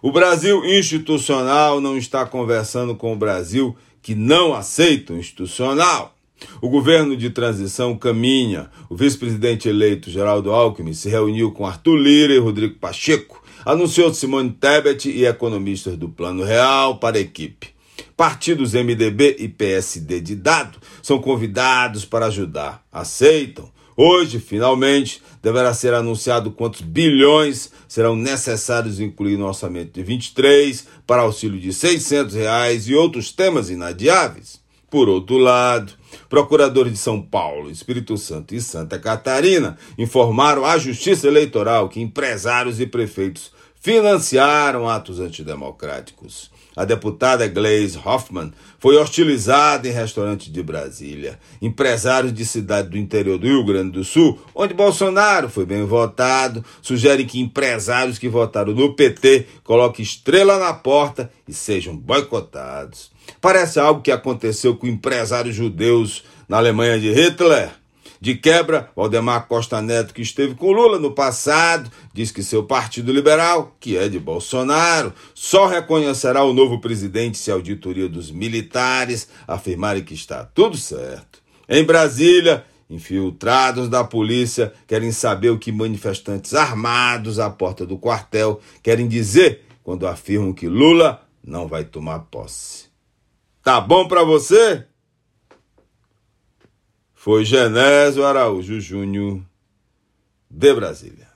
O Brasil institucional não está conversando com o Brasil que não aceita o institucional. O governo de transição caminha. O vice-presidente eleito Geraldo Alckmin se reuniu com Arthur Lira e Rodrigo Pacheco, anunciou Simone Tebet e economistas do Plano Real para a equipe. Partidos MDB e PSD de dado são convidados para ajudar. Aceitam? Hoje, finalmente, deverá ser anunciado quantos bilhões serão necessários incluir no orçamento de 23 para auxílio de R$600 e outros temas inadiáveis. Por outro lado, procuradores de São Paulo, Espírito Santo e Santa Catarina informaram à Justiça Eleitoral que empresários e prefeitos financiaram atos antidemocráticos. A deputada Gleisi Hoffmann foi hostilizada em restaurante de Brasília. Empresários de cidade do interior do Rio Grande do Sul, onde Bolsonaro foi bem votado, sugerem que empresários que votaram no PT coloquem estrela na porta e sejam boicotados. Parece algo que aconteceu com empresários judeus na Alemanha de Hitler. De quebra, Valdemar Costa Neto, que esteve com Lula no passado, diz que seu partido liberal, que é de Bolsonaro, só reconhecerá o novo presidente se a auditoria dos militares afirmarem que está tudo certo. Em Brasília, infiltrados da polícia querem saber o que manifestantes armados à porta do quartel querem dizer quando afirmam que Lula não vai tomar posse. Tá bom pra você? Foi Genésio Araújo Júnior, de Brasília.